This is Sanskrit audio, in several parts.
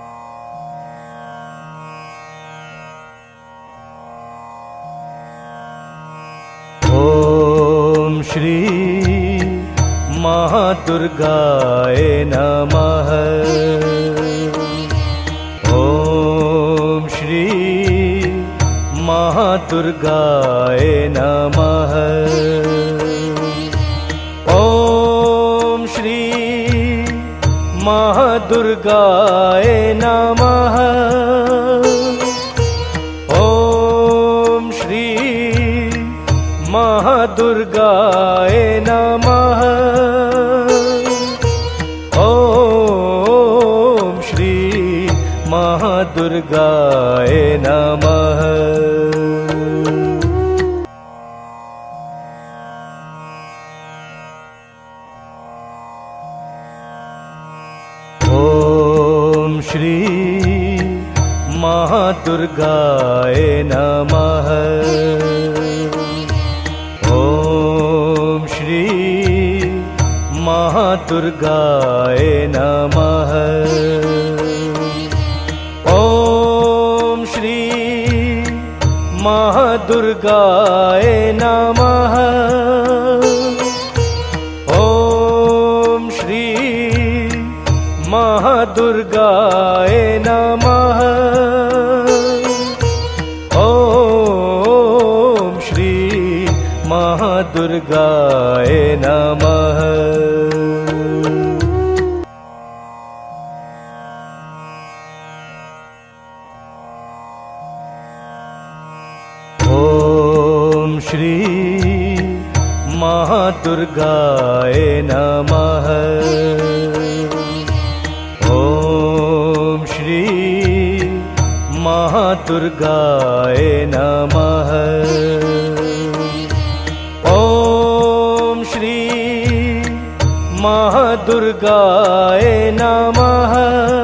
ॐ श्री महादुर्गाय नमः। ॐ श्री महादुर्गाय नमः। ॐ श्री महादुर्गाय नमः। ॐ श्री महादुर्गाय नमः। ॐ श्री महादुर्गाय नमः। श्री महादुर्गाय नमः। ॐ श्री महादुर्गाय नमः। ॐ श्री महादुर्गाय नमः। ॐ श्री महादुर्गाय नमः। ॐ श्री महादुर्गाय नमः। ॐ श्री महादुर्गाय नमः। ॐ श्री महादुर्गाय नमः। ॐ श्री महादुर्गाय नमः।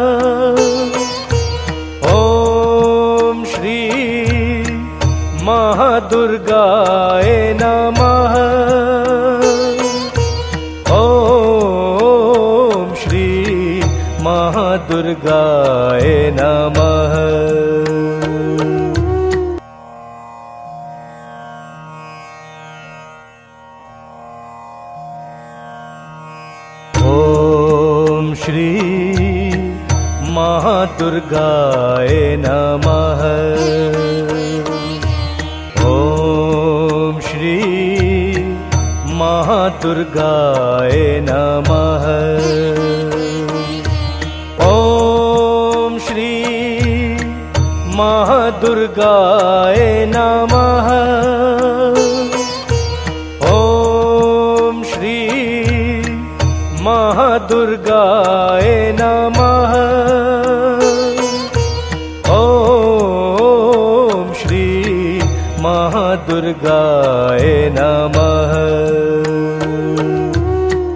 ॐ श्री महादुर्गाय नमः। ॐ श्री महादुर्गाय नमः। ॐ श्री महादुर्गाय नमः। ॐ श्री महादुर्गाय नमः। ॐ श्री महादुर्गाय नमः। ॐ श्री महादुर्गाय नमः। ॐ श्री महादुर्गाय नमः।